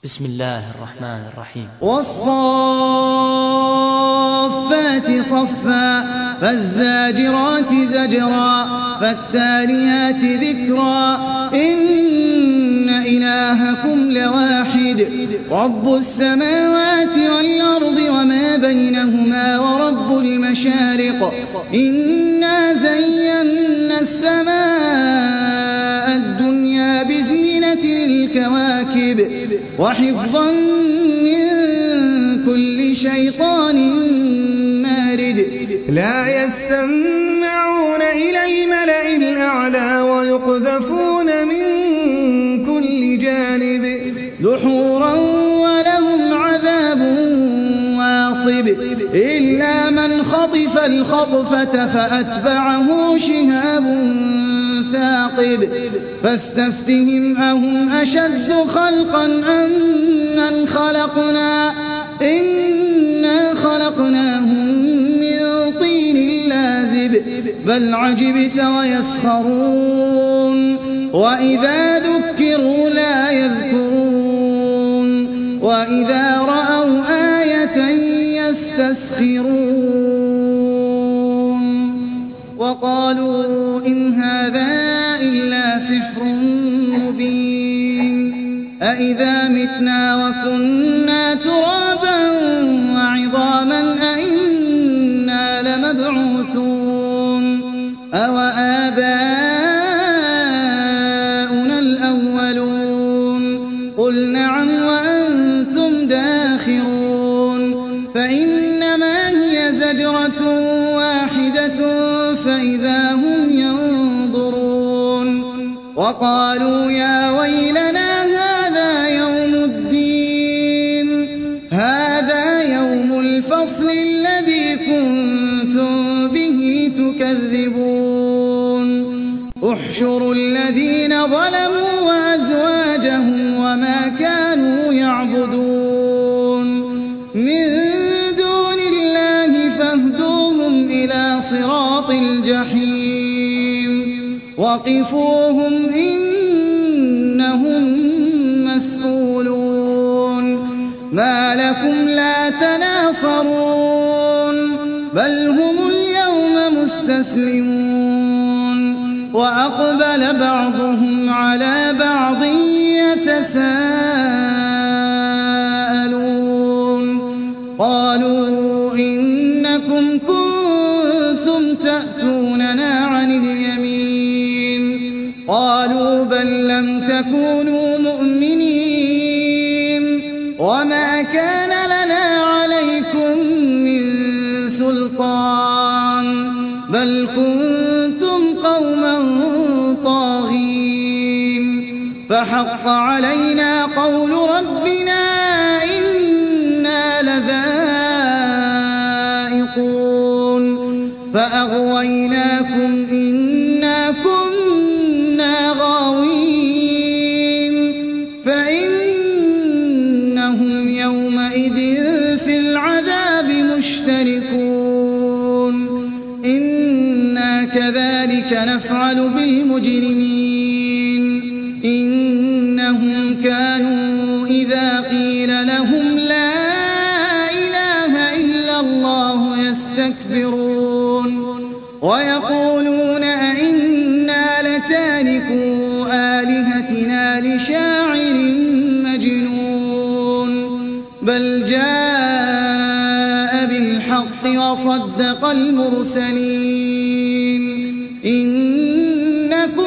بسم الله الرحمن الرحيم. والصافات صفا فالزاجرات زجرا فالتاليات ذكرا إن إلهكم لواحد رب السماوات والأرض وما بينهما ورب المشارق إنا زينا السماء الدنيا بزينة الكواكب وحفظا من كل شيطان مارد لا يستمعون إلى الملأ الأعلى ويقذفون من كل جانب دحورا ولهم عذاب واصب إلا من خطف الخطفة فأتبعه شهاب ثاقب فاستفتهم أهم أشد خلقا أم من خلقنا إنا خلقناهم من طين لازب بل عجبت ويسخرون وإذا ذكروا لا يذكرون وإذا رأوا آية يستسخرون وقالوا إن هذا إلا سحر مبين أإذا متنا وكنا ترابا وعظاما أإنا لمبعوثون أوآباؤنا الأولون قل نعم وأنتم داخرون فإنما هي زجرة واحدة فإذا هم ينظرون وقالوا يا ويلنا هذا يوم الدين هذا يوم الفصل الذي كنتم به تكذبون احشروا الذين ظلموا وأزواجهم وما كانوا يعبدون من دون الله فاهدوهم إلى صراط الجحيم وقفوهم إنهم مسؤولون ما لكم لا تناصرون بل هم اليوم مستسلمون وأقبل بعضهم على بعض يتساءلون قالوا إنكم كنتم تأتوننا عن اليمين قالوا بل لم تكونوا مؤمنين وما كان لنا عليكم من سلطان بل كنتم قوما طاغين فحق علينا قول ربنا إنا لذائقون فأغويناكم إنا كنا غاوين فإنهم يومئذ في العذاب مشتركون إنا كذلك نفعل بالمجرمين إنهم كانوا إذا قيل لهم لا إله إلا الله يستكبرون ويقولون أئنا لتاركو آلهتنا لشاعر مجنون بل جاء بالحق وصدق المرسلين إنكم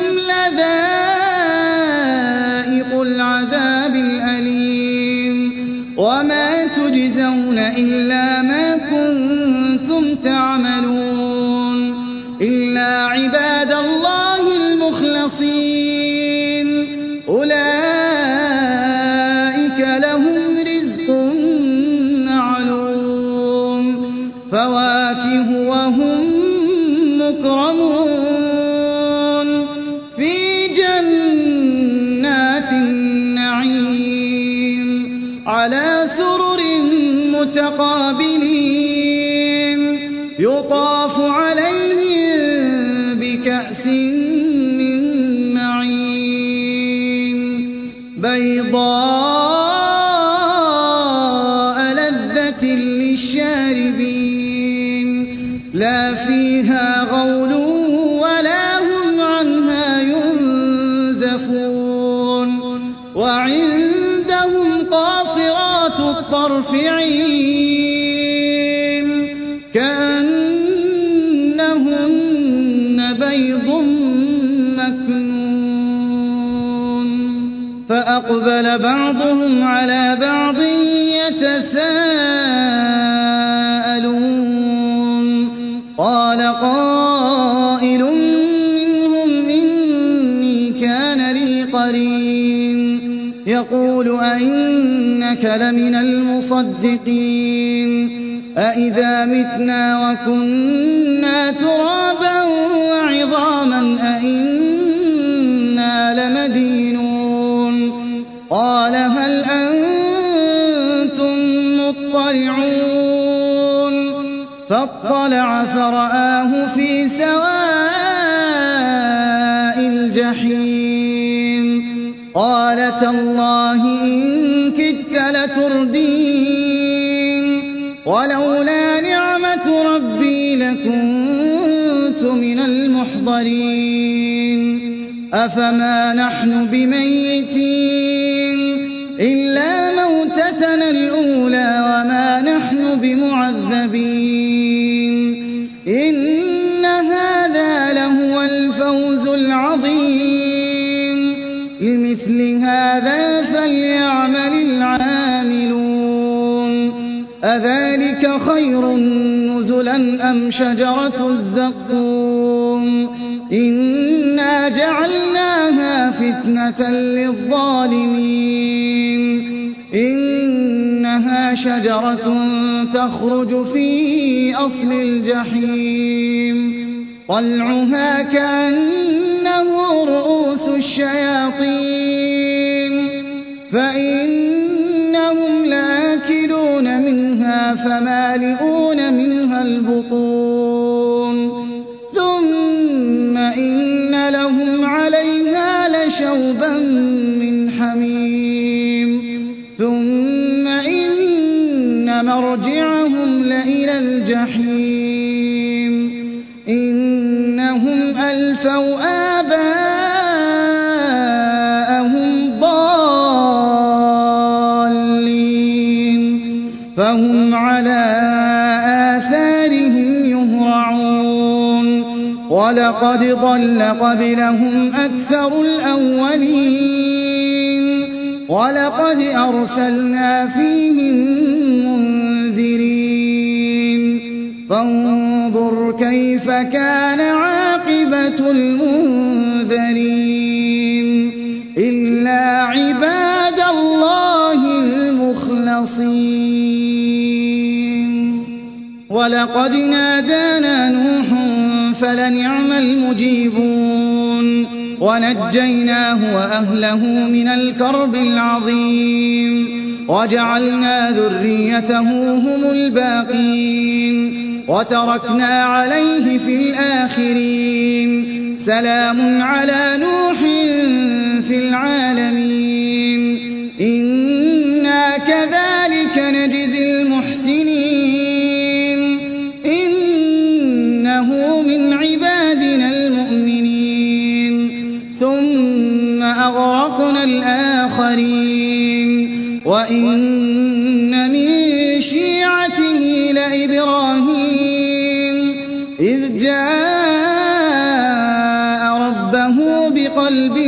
لذائق العذاب الأليم وما تجزون إلا ما كنتم تعملون إلا عباد الله المخلصين أولئك لهم رزق معلوم فواكه وهم مكرمون في جنات النعيم على سرر متقابلين يطاف عليهم بكأس من معين بيضاء لا فيها غول ولا هم عنها ينزفون وعندهم قاصرات الطرف عين كأنهن بيض مكنون فأقبل بعضهم على بعض يتساءلون قال قائل منهم إني كان لي قرين يقول أئنك لمن المصدقين أئذا متنا وكنا ترابا وعظاما أئنا لمدينون قال هل أنتم مطلعون فاطلع فرآه في سواء الجحيم قال تالله إن كدت لتردين ولولا نعمة ربي لكنت من المحضرين أفما نحن بميتين إلا موتتنا الأولى وما نحن بمعذبين إن هذا لهو الفوز العظيم لمثل هذا فليعمل العاملون أذلك خير نزلا أم شجرة الزقوم إنا جعلناها فتنة للظالمين إنها شجرة تخرج في أصل الجحيم طلعها كأنه رؤوس الشياطين فإنهم لآكلون منها فمالئون منها البطون ثم إن لهم عليها لشوبا من حميم ثم إن مرجعهم لإلى الجحيم إنهم ألفوا آباءهم ضالين فهم على آثارهم يهرعون ولقد ضل قبلهم أكثر الأولين ولقد أرسلنا فيهم منذرين فانظر كيف كان عاقبة المنذرين إلا عباد الله المخلصين ولقد نادانا نوح فلنعم المجيبون ونجيناه وأهله من الكرب العظيم وجعلنا ذريته هم الباقين وتركنا عليه في الآخرين سلام على نوح في العالمين إنا كذلك نجزي المحسنين إنه من عبادنا المؤمنين ثم أغرقنا الآخرين وإن من شيعته لإبراهيم إذ جاء ربه بقلب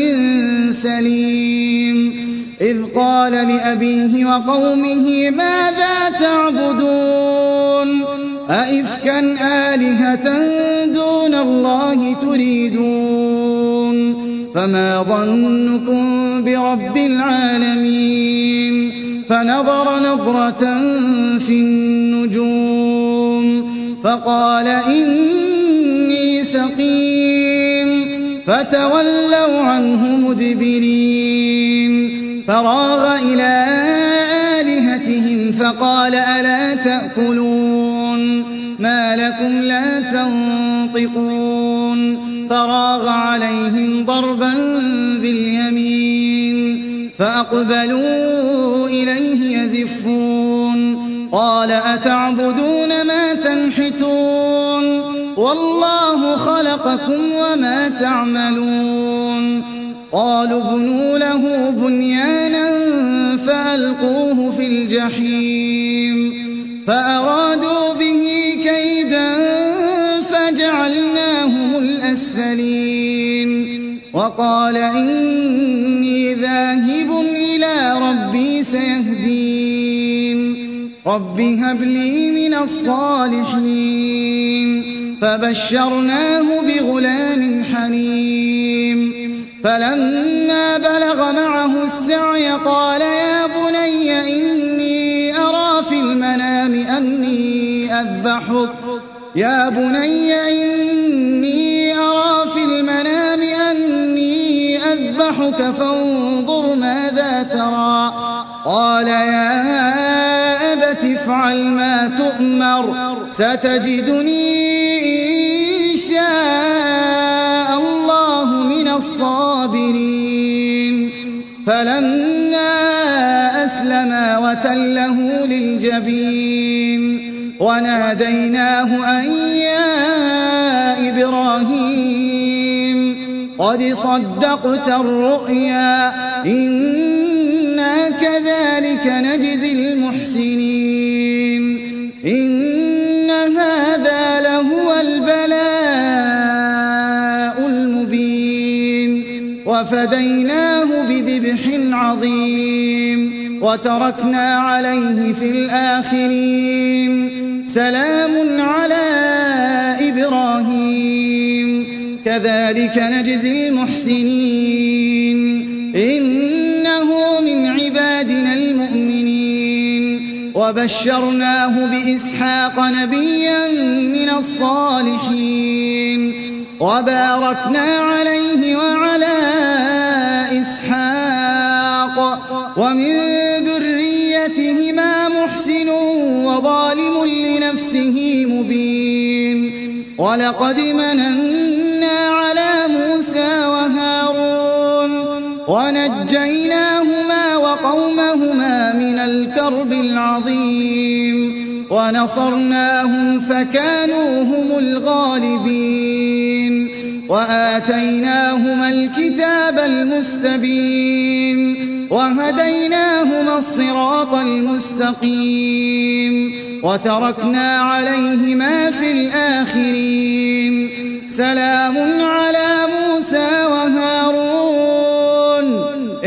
سليم إذ قال لأبيه وقومه ماذا تعبدون أئفكا آلهة دون الله تريدون فما ظنكم برب العالمين فنظر نظرة في النجوم فقال إني سقيم فتولوا عنه مدبرين فراغ إلى آلهتهم فقال ألا تأكلون ما لكم لا تنطقون فراغ عليهم ضربا باليمين فأقبلوا إليه يزفون قال أتعبدون ما تنحتون والله خلقكم وما تعملون قالوا ابنوا له بنيانا فألقوه في الجحيم فأرادوا به كيدا فجعلناهم الأسفلين وقال إني ذاهب إلى ربي سيهدين رب هب لي من الصالحين فبشرناه بغلام حليم فلما بلغ معه السعي قال يا بني إني أرى في المنام أني أذبحك فانظر ماذا ترى قال يا أبت افعل ما تؤمر ستجدني إن شاء الله من الصابرين فلما أسلما وتله للجبين وناديناه أن يا إبراهيم قد صدقت الرؤيا إنا كذلك نجزي المحسنين إن هذا لهو البلاء المبين وفديناه بذبح عظيم وتركنا عليه في الآخرين سلام على إبراهيم كذلك نجزي المحسنين إنه من عبادنا المؤمنين وبشرناه بإسحاق نبيا من الصالحين وباركنا عليه وعلى إسحاق ومن ذريتهما محسن وظالم لنفسه مبين ولقد مننا على موسى وهارون ونجيناهما وقومهما من الكرب العظيم ونصرناهم فكانوا هم الغالبين وآتيناهما الكتاب المستبين وهديناهما الصراط المستقيم وتركنا عليهما في الآخرين سلام على موسى وهارون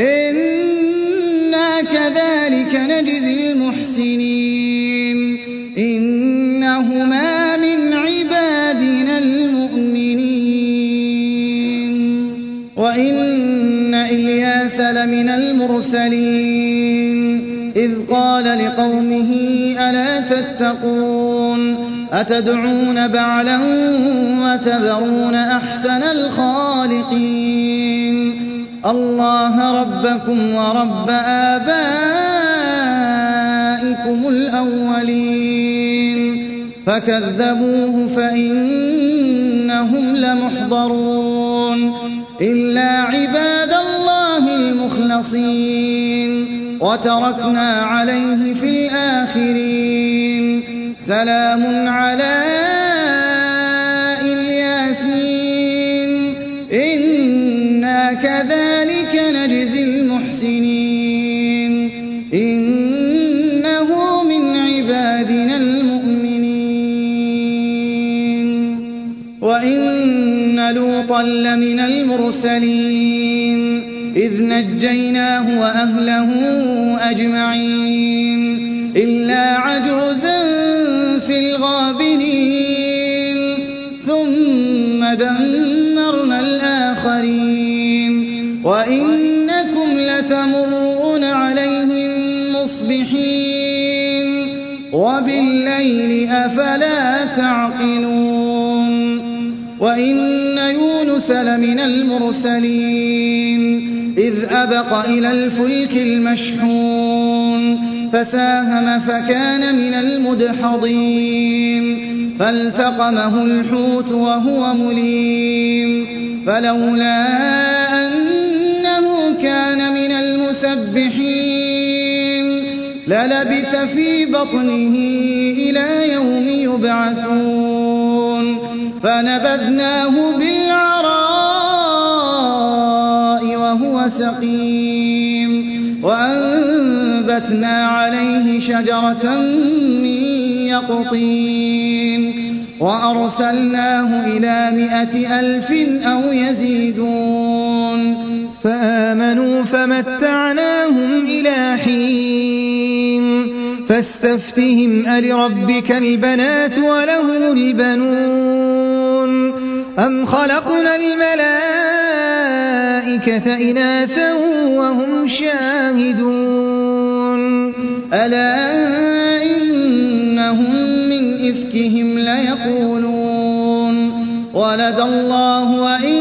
إنا كذلك نجزي المحسنين إنهما من عبادنا المؤمنين وإن إلياس لمن المرسلين إذ قال لقومه ألا تتقون أتدعون بعلا وتذرون أحسن الخالقين الله ربكم ورب آبائكم الأولين فكذبوه فإنهم لمحضرون إلا عباد الله المخلصين وتركنا عليه في الآخرين سلام على الياسين إنا كذلك نجزي المحسنين إنه من عبادنا المؤمنين وإن لوطا لمن المرسلين إذ نجيناه وأهله أجمعين إلا عجوزا في الغابرين ثم دمرنا الآخرين وإنكم لتمرون عليهم مصبحين وبالليل أفلا تعقلون وإن يونس لمن المرسلين إذ أبق إلى الفلك المشحون فساهم فكان من المدحضين فالتقمه الحوت وهو مليم فلولا أنه كان من المسبحين للبث في بطنه إلى يوم يبعثون فنبذناه بالعراء وهو سقيم وأنبتنا عليه شجرة من يقطين وأرسلناه إلى 100,000 أو يزيدون فآمنوا فمتعناهم إلى حين فاستفتهم ألربك البنات ولهم البنون أم خلقنا الملائكة إناثا وهم شاهدون ألا إنهم من إفكهم ليقولون ولد الله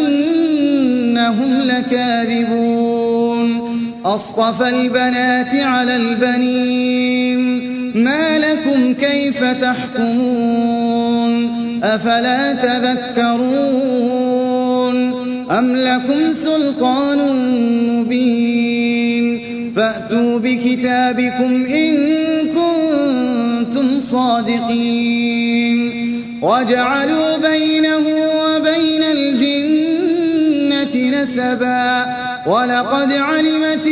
وإنهم لكاذبون أصطفى البنات على البنين ما لكم كيف تحكمون أفلا تذكرون أم لكم سلطان مبين فأتوا بكتابكم إن كنتم صادقين وجعلوا بينه وبين الجنة نسبا ولقد علمت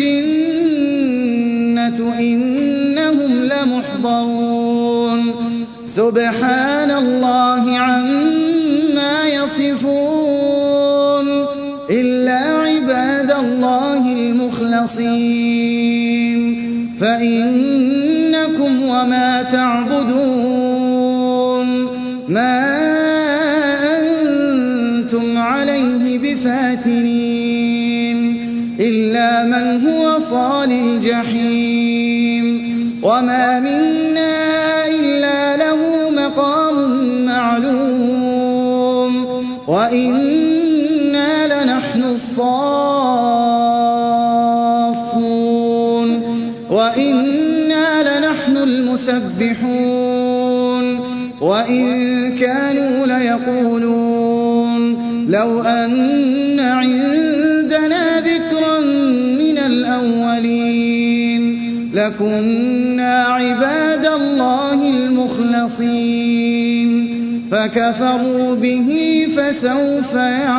الجنة إنهم لمحضرون سبحان الله عما يصفون إلا عباد الله المخلصين فإنكم وما تعبدون ما أنتم عليه بفاتنين إلا من هو صال الجحيم وما منا إلا له مقام معلوم وإنا لنحن الصافون وإنا لنحن المسبحون وإن كانوا ليقولون لو أن عندنا ذكرا من الأولين لكنا عباد الله المخلصين فكفروا به فسوف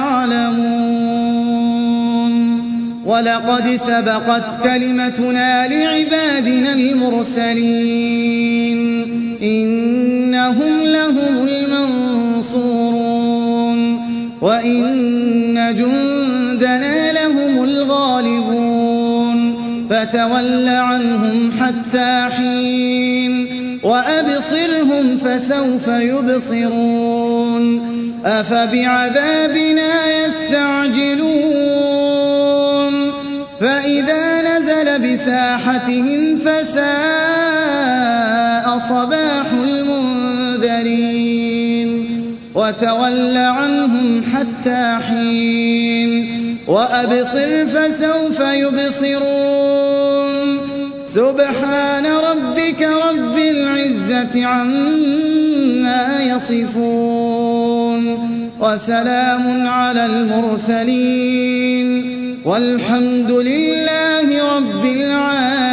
يعلمون ولقد سبقت كلمتنا لعبادنا المرسلين إنهم لهم المنصورون وإن جندنا لهم الغالبون فتول عنهم حتى حين وأبصرهم فسوف يبصرون أفبعذابنا يستعجلون فإذا نزل بساحتهم فساء صباح المنذرين وتول عنهم حتى حين وأبصر فسوف يبصرون سبحان ربك رب العزة عما يصفون وسلام على المرسلين والحمد لله رب العالمين.